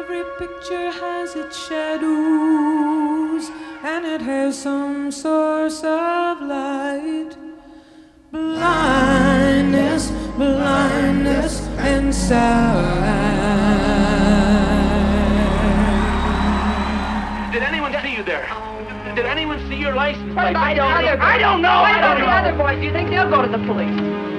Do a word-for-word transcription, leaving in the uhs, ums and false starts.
Every picture has its shadows, and it has some source of light. Blindness, blindness, and sight. Did anyone see you there? Did anyone see your license plate? I don't, I don't know. What about the other boys? Do you think they'll go to the police?